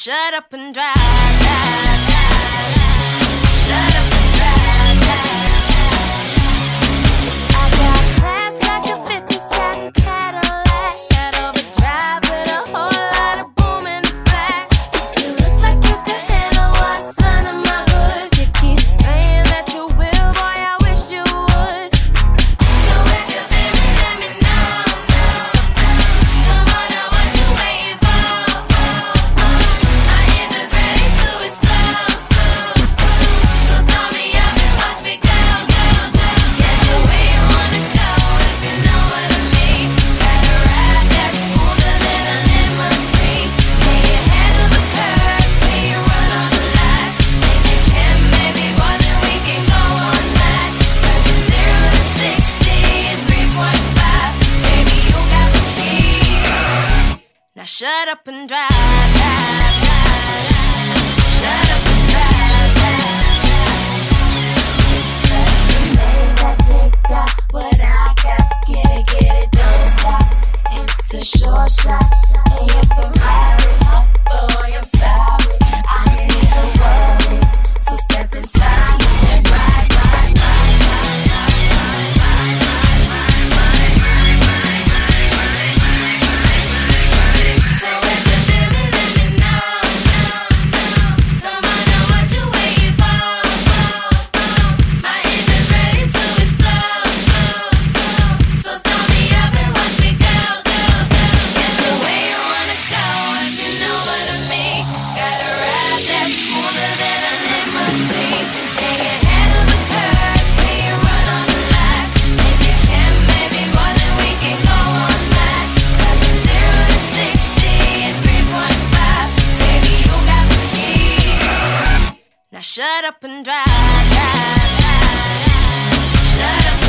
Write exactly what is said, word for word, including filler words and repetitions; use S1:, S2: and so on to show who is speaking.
S1: shut up and drive, drive, drive, drive. Shut up and drive, drive, drive. I got class like a fifty-seven Cadillac, that overdrive with a whole lot of boom in the back. You look like you could handle what's under my hood. You keep saying that you will, boy, I wish you would. So if you feel me, let me know, know, know. Come on, now what you waiting for, for, for? My engine's ready to explode, explode, explode. So start me up and watch me go, go, go. Get you where you wanna go, if you know what I mean. Got a ride that's smoother than a limousine. Can you handle the curves? Can you run all the lights? If you can, baby boy, then we can go all night. Cause it's zero to sixty in three point five. Baby, you got the key. Now shut up and drive, drive, drive, drive. Shut up and drive, drive, drive, drive. They got what I got. Get it, get it, don't stop. It's a short shot. And if I'm hurry up, boy, I'm sorry. I ain't even worried. So step inside and ride, ride, ride, ride, ride, ride, ride, ride, ride, ride, ride, ride, ride, ride. So if you feel me, let me know, know, know. Come on, now what you waiting for, for, for? My engine's ready to explode, explode, explode. So start me up and watch me go, go, go. Get you where you wanna go, if you know what I mean. Got a ride that's smoother than a limousine. Can you handle the curves? Can you run all the lights? If you can, baby boy, then we can go all night. Cause it's zero to sixty in three point five. Baby, you got the key. Now shut up and drive, drive, drive, drive. Shut up.